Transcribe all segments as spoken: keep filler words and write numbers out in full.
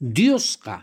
Diosqa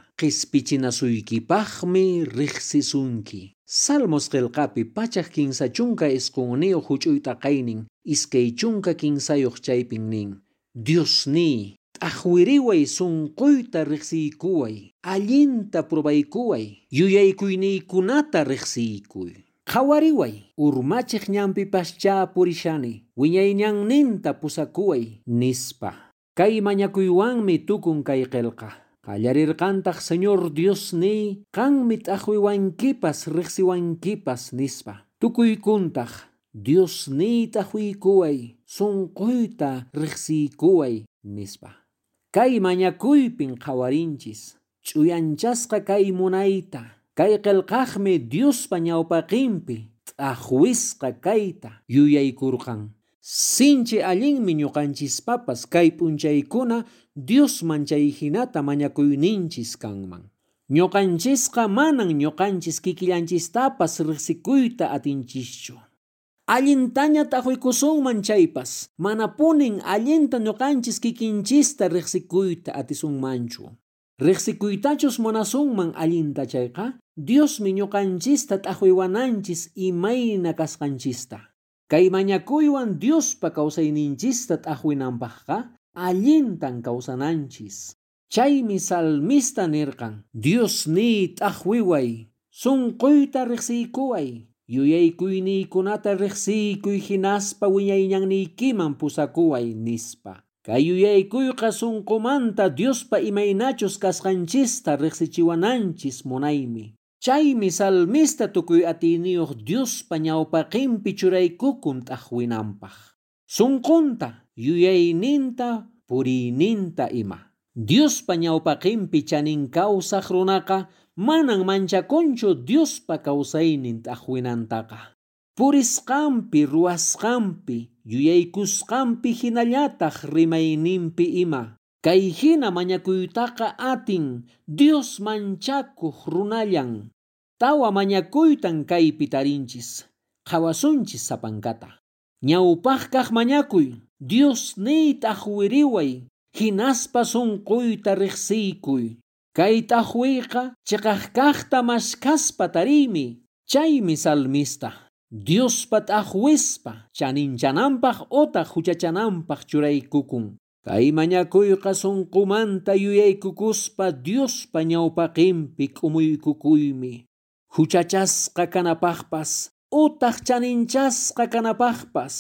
qispichinasuykipaqmi riqsisunki. Salmos qillqapi pachaq kinsa chunka isqunniyoq huch'uyta qaynin iskay chunka kinsayuq chaypin nin: Diosní, t'aqwiriway sunquyta riqsiykuway, allinta probaykuway, yuyaykuyninkunata riqsiykuy. Qhawariway, urmachiq ñanpipaschá purishani, wiñayñanninta pusakuway nispa. Kay mañakuywanmi tukun kay qillqa. Qallarirqantaq Señor Diosní, qanmi t'aqwiwankipas riqsiwankipas nispa. Tukuykuntaq Diosní t'aqwiykuway, sunquyta riqsiykuway nispa. Kay mañakuypin qhawarinchis, ch'uyanchasqa kay munayta, kay qillqaqmi Diospa ñawpaqinpi t'aqwisqa kayta yuyaykurqan. Sinchi allinmi ñuqanchispapas kay p'unchaykuna Diosman chay hinata mañakuyninchis kanman. Ñuqanchisqa manan ñuqanchis kikillanchistapas riqsikuyta atinchischu. Allintaña t'aqwikusunman chaypas, mana punin allinta ñuqanchis kikinchista riqsikuyta atisunmanchu. Riqsikuytachus munasunman allinta chayqa, Diosmi ñuqanchista t'aqwiwananchis imayna kasqanchista. Kay mañakuywan Diospa kawsayninchista t'aqwinanpaqqa allintan kawsananchis. Chaymi salmista nirqan: Diosní t'aqwiway, sunquyta riqsiykuway, yuyaykuyninkunata riqsiykuy hinaspa wiñayñannikiman pusakuway nispa. Kay yuyaykuyqa sunqumanta Diospa imaynachus kasqanchista riqsichiwananchis munaymi. Chaymi salmista tukuy atiniyuq Diospa ñawpaqinpi churaykukun t'aqwinanpaq. Sunqunta, yuyayninta, puriyninta ima. Diospa ñawpaqinpi chanin kawsaq runaqa manan manchakunchu Diospa kawsaynin t'aqwinantaqa. Purisqanpi, ruwasqanpi, yuyaykusqanpi hinallataq rimayninpi ima. Kay hina mañakuytaqa atin Dios manchakuq runallan. Tawa mañakuytan kaypi tarinchis, qawasunchis sapankata. Ñawpaq kaq mañakuy, Diosní t'aqwiriway, hinaspa sunquyta riqsiykuy. Kay t'aqwiyqa chiqaq kaqta mashkaspa tariymi. Chaymi salmista Diospa t'aqwispa chaninchananpaq utaq huchachananpaq churaykukun. Kay mañakuyqa sunqumanta yuyaykukuspa Diospa ñawpaqinpi k'umuykukuymi. Huchachasqa kanapaqpas, utaq chaninchasqa kanapaqpas,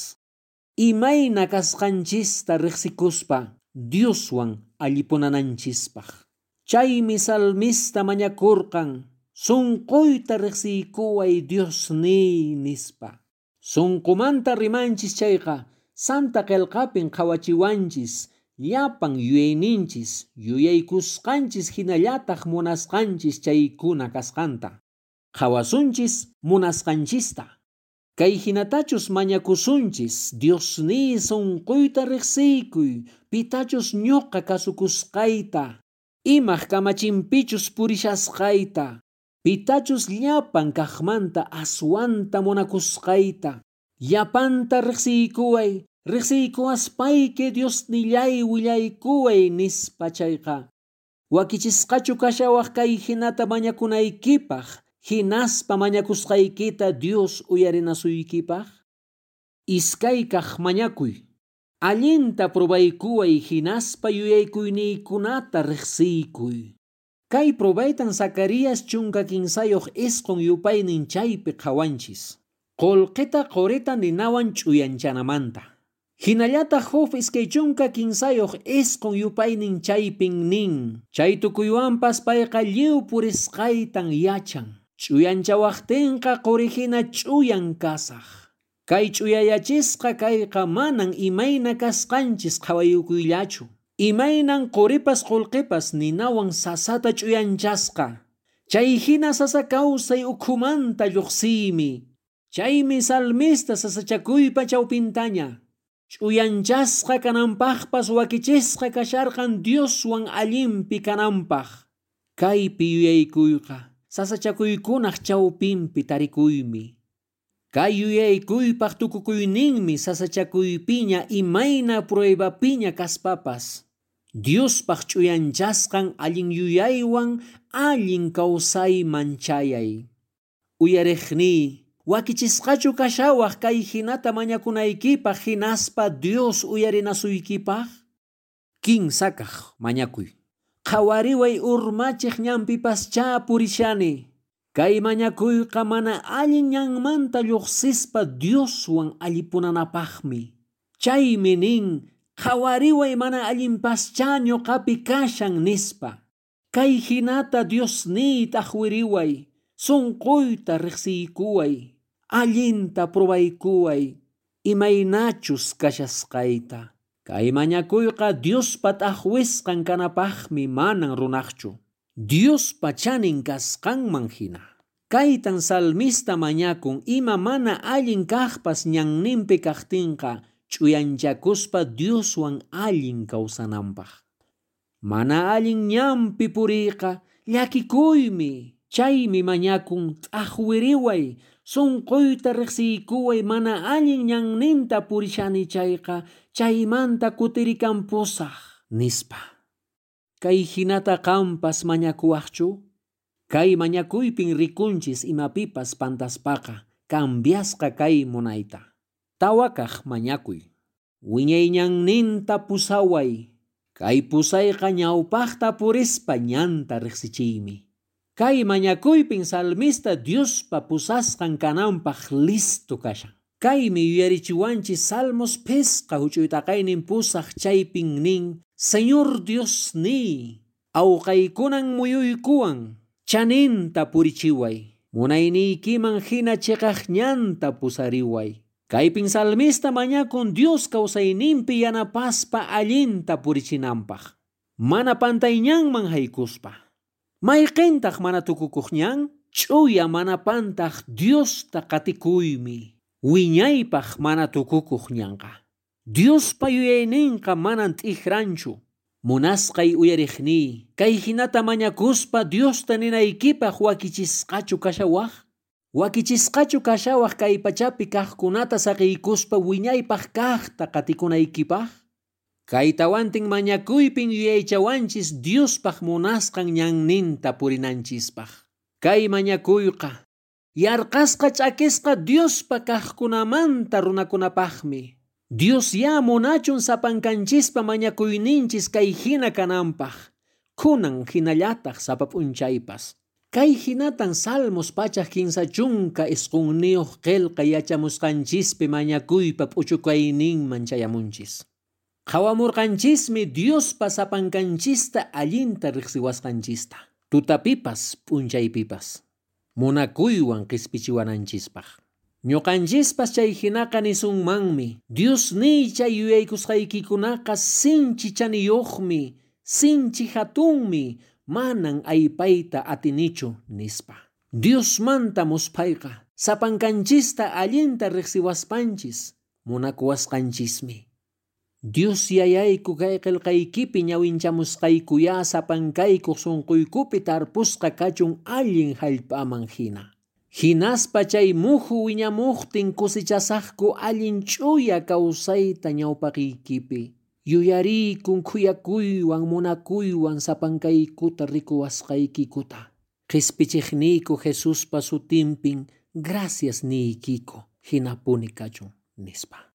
imayna kasqanchista riqsikuspa Dioswan allipunananchispaq. Chaymi salmista mañakurqan: sunquyta riqsiykuway Diosní nispa. Sunqumanta rimanchis chayqa Santa qillqapin qawachiwanchis, llapan yuyayninchis, yuyaykusqanchis hinallataq munasqanchis chaykuna kasqanta. Qawasunchis munasqanchista. Kay hinatachus mañakusunchis: Diosní sunquyta riqsiykuy, pitachus ñuqa kasukusqayta, imaq kamachinpichus purishasqayta, pitachus llapan kaqmanta aswanta munakusqayta, llapanta riqsiykuway, riqsiykuwaspayki Diosnillay willaykuway nispa chayqa. Wakichisqachu kashawaq kay hinata mañakunaykipaq, hinaspa mañakusqaykita Dios uyarinasuykipaq? Iskay kaq mañakuy, allinta probaykuway, hinaspa yuyaykuyninkunata riqsiykuy. Kay probaytan Zacarías chunka kinsayuq isqun yupaynin chaypi qhawanchis. Qolqita qurita ninawan ch'uyanchanamanta. Hinallataq Job iskay chunka kinsayuq isqun yupaynin chaypin nin: chay tukuywanpas payqa lliw purisqaytan yachan. Ch'uyanchawaqtinqa qurihina ch'uyan kasaq. Kay ch'uyayachisqa kayqa manan imayna kasqanchis qhawayukuyllachu. Imaynan quripas qulqipas ninawan sasata ch'uyanchasqa. Chay hina sasa kawsay ukhumanta lluqsiymi. Chaymi salmista sasachakuypa chawpintaña. Ch'uyanchasqa kananpaqpas wakichisqa kasharqan Dioswan allinpi kananpaq. Kaypi yuyaykuyqa sasachakuykunaq chawpinpi tarikuymi. Kay yuyaykuypaq tukukuyninmi sasachakuypiña imayna pruebapiña kaspapas. Dios pach'uyanchasqan allin yuyaywan allin kawsay manchayay. Uyariqni, wakichisqachu kashawaq kay hinata mañakunaykipaq hinaspa Dios uyarinasuykipaq? Kinsakaq mañakuy. Qhawariway urmachiq ñanpipascha purishani. Kay mañakuyqa mana allin ñanmanta lluqsispa Dioswan allipunanapaqmi. Chaymi nin, qhawariway mana allinpascha ñuqapi kashan nispa. Kay hinata Diosniy t'aqwiriway, sunquyta riqsiykuway, allinta probaykuway, imaynachus kashasqayta. Kay mañakuyqa Diospa t'aqwisqan kanapaqmi manan runaqchu. Diospa chanin kasqanman hina. Kaytan salmista mañakun ima mana allin kaqpas ñanninpi kaqtinqa ch'uyanchakuspa Dioswan allin kawsananpaq. Mana allin ñanpi puriyqa llakikuymi. Chaymi mañakun t'aqwiriway, sunquyta riqsiykuway mana allin ñanninta purishani chayqa chaymanta kutirikanpusaq nispa. Kay hinata qampas mañakuwaqchu? Kay mañakuypin rikunchis imapipas pantaspaqa cambiasqa kay munayta. Tawakaq mañakuy. Wiñay ñanninta pusaway. Kay pusayqa ñawpaqta purispa ñanta riqsichiymi. Kay mañakuypin salmista Diospa pusasqan kananpaq listo kashan. Kaymi yuyarichiwanchis Salmos pisqa huch'uytaqaynin pusaq chaypin nin, Señor Diosniy, awqaykunan muyuykuwan, chaninta purichiway. Munayniykiman hina chiqaqñanta pusariway. Kaypin salmista mañakun Dios kawsayninpi yanapaspa allinta purichinanpaq. Mana pantayñanman haykuspa. Mayqintaq mana tukukuqñan? Ch'uya mana pantaq Diosta qatikuymi. Wiñaypaq mana tukukuqñanqa. Diospa yuyayninqa manan t'ijranchu. Munasqay uyariqni, kay hinata mañakuspa Diosta ninaykipaq wakichisqachu kashawaq? Wakichisqachu kashawaq kay pachapi kaqkunata saqiykuspa wiñaypaq kaqta qatikunaykipaq? Kay tawantin mañakuypin yuyaychawanchis Diospaq munasqan ñanninta purinanchispaq. Kay mañakuyqa, yarqasqa ch'akisqa Diospa kaqkunamanta runakunapaqmi. Dios ya munachun sapankanchispa mañakuyninchis kay hina kananpaq. Kunan hinallataq sapap'unchaypas. Kay hinatan Salmos pachaq kinsa chunka isqunniyuq qillqa yachamusqanchispi mañakuypa p'uchukayninman chayamunchis. Qhawamurqanchismi Diospa sapankanchista allinta riqsiwasqanchista. Tutapipas p'unchaypipas. Munakuywan qispichiwananchispaq. Ñuqanchispas chay hinaqa nisunmanmi. Diosniy chay yuyaykusqaykikunaqa sinchi chaniyuqmi, sinchi hatunmi, manan aypayta atinichu nispa. Diosmanta muspayqa, sapankanchista allinta riqsiwaspanchis, munakuwasqanchismi. Dios yayayku kay qillqaykipi ñawinchamusqaykuya sapankaykuq sunquykupi tarpusqa kachun allin hallp'aman hina. Hinaspa chay muhu wiñamuqtin kusichasaqku allin ch'uya kawsayta ñawpaqiykipi. Yuyariykun khuyakuywan munakuywan sapankaykuta rikuwasqaykikuta. Qispichiqniyku Jesuspa sutinpin gracias niykiku hinapuni kachun nispa.